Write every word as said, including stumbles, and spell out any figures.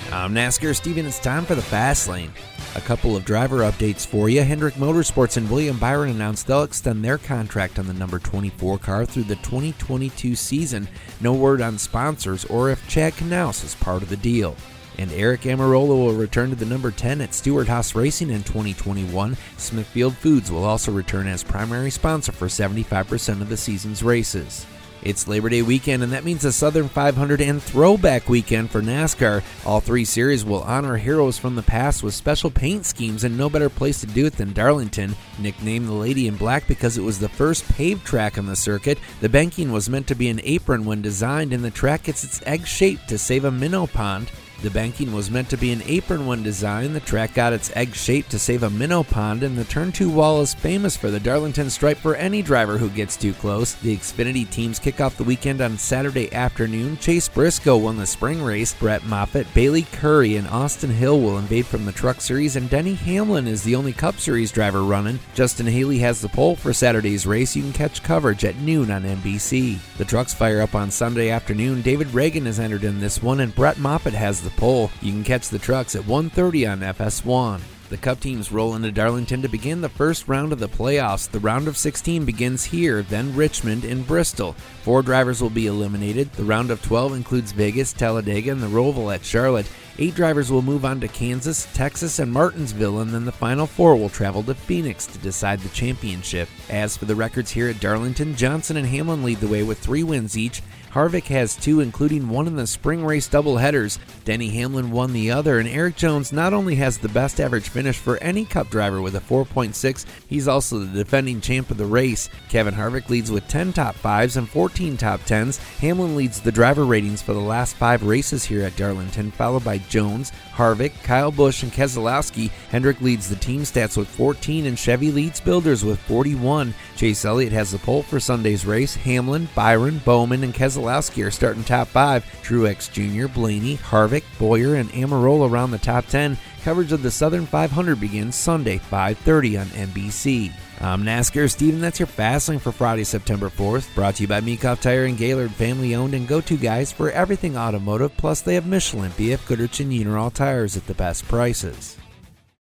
I'm NASCAR Steven. It's time for the Fast Lane. A couple of driver updates for you. Hendrick Motorsports and William Byron announced they'll extend their contract on the number twenty-four car through the twenty twenty-two season. No word on sponsors or if Chad Knaus is part of the deal. And Eric Almirola will return to the number ten at Stewart-Haas Racing in twenty twenty-one. Smithfield Foods will also return as primary sponsor for seventy-five percent of the season's races. It's Labor Day weekend, and that means a Southern five hundred and Throwback weekend for NASCAR. All three series will honor heroes from the past with special paint schemes, and no better place to do it than Darlington. Nicknamed the Lady in Black because it was the first paved track on the circuit, the banking was meant to be an apron when designed, and the track gets its egg shape to save a minnow pond. The banking was meant to be an apron when designed, the track got its egg shape to save a minnow pond, and the turn two wall is famous for the Darlington stripe for any driver who gets too close. The Xfinity teams kick off the weekend on Saturday afternoon. Chase Briscoe won the spring race. Brett Moffitt, Bailey Curry, and Austin Hill will invade from the Truck Series, and Denny Hamlin is the only Cup Series driver running. Justin Haley has the pole for Saturday's race. You can catch coverage at noon on N B C. The trucks fire up on Sunday afternoon. David Reagan is entered in this one, and Brett Moffitt has the pole. You can catch the trucks at one thirty on F S one. The Cup teams roll into Darlington to begin the first round of the playoffs. The round of sixteen begins here, then Richmond and Bristol. Four drivers will be eliminated. The round of twelve includes Vegas, Talladega, and the Roval at Charlotte. Eight drivers will move on to Kansas, Texas, and Martinsville, and then the final four will travel to Phoenix to decide the championship. As for the records here at Darlington, Johnson and Hamlin lead the way with three wins each. Harvick has two, including one in the spring race doubleheaders. Denny Hamlin won the other, and Eric Jones not only has the best average finish for any Cup driver with a four point six, he's also the defending champ of the race. Kevin Harvick leads with ten top fives and fourteen top tens. Hamlin leads the driver ratings for the last five races here at Darlington, followed by Jones, Harvick, Kyle Busch, and Keselowski. Hendrick leads the team stats with fourteen, and Chevy leads builders with forty-one. Chase Elliott has the pole for Sunday's race. Hamlin, Byron, Bowman, and Keselowski are starting top five. Truex Junior, Blaney, Harvick, Boyer, and Almirola around the top ten. Coverage of the Southern five hundred begins Sunday, five thirty on N B C. I'm NASCAR Steven. That's your Fast Lane for Friday, September fourth. Brought to you by Meekoff Tire and Gaylord, family owned and go-to guys for everything automotive. Plus, they have Michelin, B F Goodrich, and Uniroyal tires at the best prices.